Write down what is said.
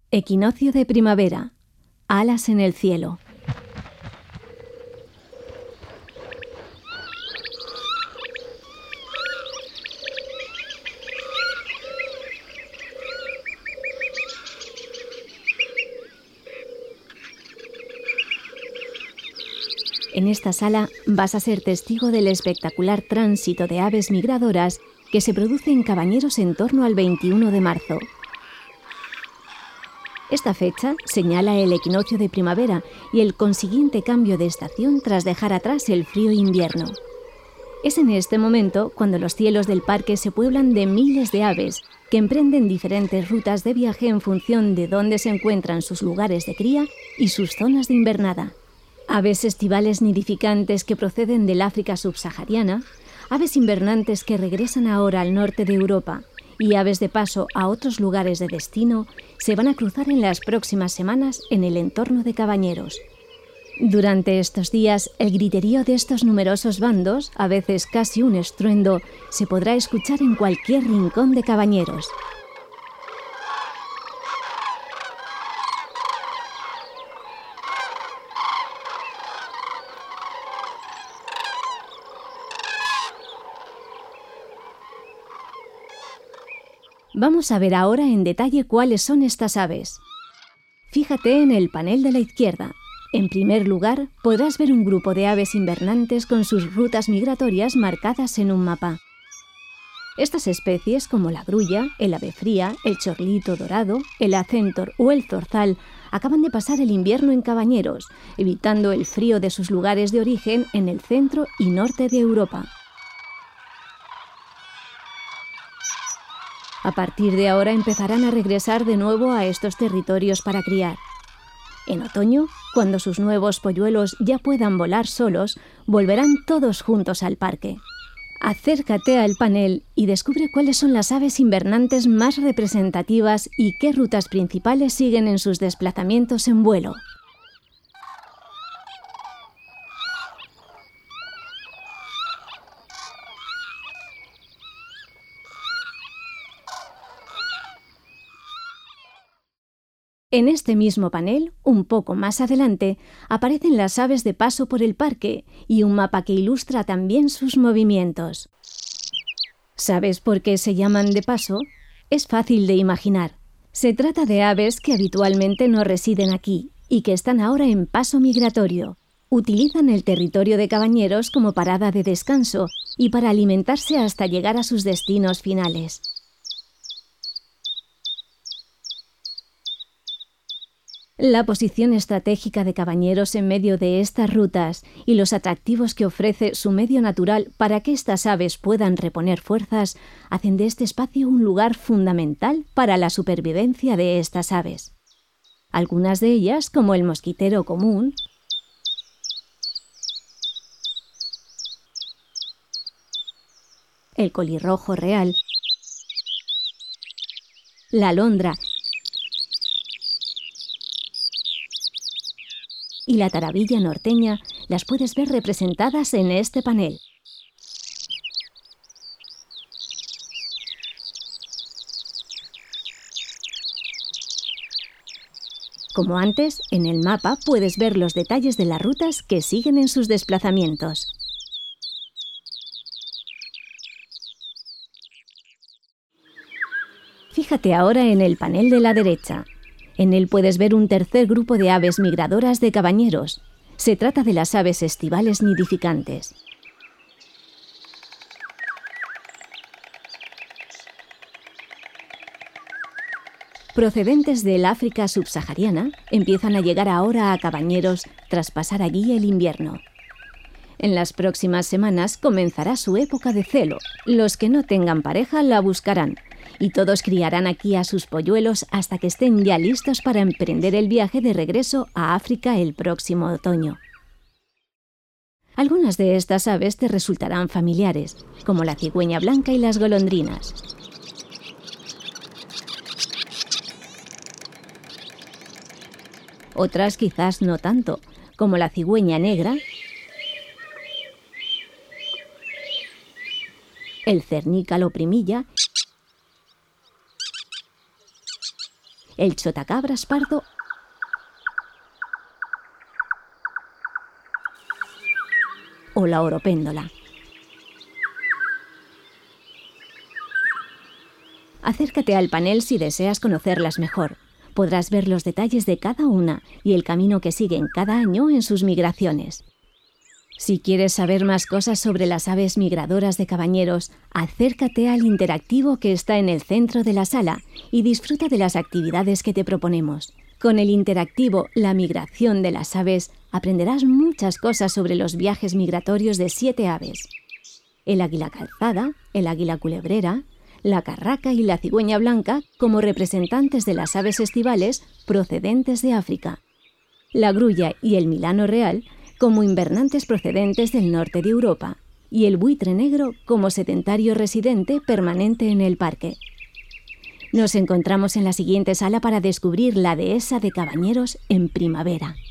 Equinoccio de primavera. Alas en el cielo. En esta sala vas a ser testigo del espectacular tránsito de aves migradoras que se produce en Cabañeros en torno al 21 de marzo. Esta fecha señala el equinoccio de primavera y el consiguiente cambio de estación tras dejar atrás el frío invierno. Es en este momento cuando los cielos del parque se pueblan de miles de aves que emprenden diferentes rutas de viaje en función de dónde se encuentran sus lugares de cría y sus zonas de invernada. Aves estivales nidificantes que proceden del África subsahariana, aves invernantes que regresan ahora al norte de Europa y aves de paso a otros lugares de destino se van a cruzar en las próximas semanas en el entorno de Cabañeros. Durante estos días, el griterío de estos numerosos bandos, a veces casi un estruendo, se podrá escuchar en cualquier rincón de Cabañeros. Vamos a ver ahora en detalle cuáles son estas aves. Fíjate en el panel de la izquierda. En primer lugar, podrás ver un grupo de aves invernantes con sus rutas migratorias marcadas en un mapa. Estas especies, como la grulla, el ave fría, el chorlito dorado, el acéntor o el zorzal, acaban de pasar el invierno en Cabañeros, evitando el frío de sus lugares de origen en el centro y norte de Europa. A partir de ahora empezarán a regresar de nuevo a estos territorios para criar. En otoño, cuando sus nuevos polluelos ya puedan volar solos, volverán todos juntos al parque. Acércate al panel y descubre cuáles son las aves invernantes más representativas y qué rutas principales siguen en sus desplazamientos en vuelo. En este mismo panel, un poco más adelante, aparecen las aves de paso por el parque y un mapa que ilustra también sus movimientos. ¿Sabes por qué se llaman de paso? Es fácil de imaginar. Se trata de aves que habitualmente no residen aquí y que están ahora en paso migratorio. Utilizan el territorio de Cabañeros como parada de descanso y para alimentarse hasta llegar a sus destinos finales. La posición estratégica de Cabañeros en medio de estas rutas y los atractivos que ofrece su medio natural para que estas aves puedan reponer fuerzas hacen de este espacio un lugar fundamental para la supervivencia de estas aves. Algunas de ellas, como el mosquitero común, el colirrojo real, la alondra y la tarabilla norteña, las puedes ver representadas en este panel. Como antes, en el mapa puedes ver los detalles de las rutas que siguen en sus desplazamientos. Fíjate ahora en el panel de la derecha. En él puedes ver un tercer grupo de aves migradoras de Cabañeros. Se trata de las aves estivales nidificantes. Procedentes del África subsahariana, empiezan a llegar ahora a Cabañeros tras pasar allí el invierno. En las próximas semanas comenzará su época de celo. Los que no tengan pareja la buscarán. Y todos criarán aquí a sus polluelos hasta que estén ya listos para emprender el viaje de regreso a África el próximo otoño. Algunas de estas aves te resultarán familiares, como la cigüeña blanca y las golondrinas. Otras quizás no tanto, como la cigüeña negra, el cernícalo primilla el chotacabras pardo o la oropéndola. Acércate al panel si deseas conocerlas mejor. Podrás ver los detalles de cada una y el camino que siguen cada año en sus migraciones. Si quieres saber más cosas sobre las aves migradoras de Cabañeros, acércate al interactivo que está en el centro de la sala y disfruta de las actividades que te proponemos. Con el interactivo La migración de las aves aprenderás muchas cosas sobre los viajes migratorios de 7 aves: el águila calzada, el águila culebrera, la carraca y la cigüeña blanca como representantes de las aves estivales procedentes de África, la grulla y el milano real como invernantes procedentes del norte de Europa, y el buitre negro como sedentario residente permanente en el parque. Nos encontramos en la siguiente sala para descubrir la dehesa de Cabañeros en primavera.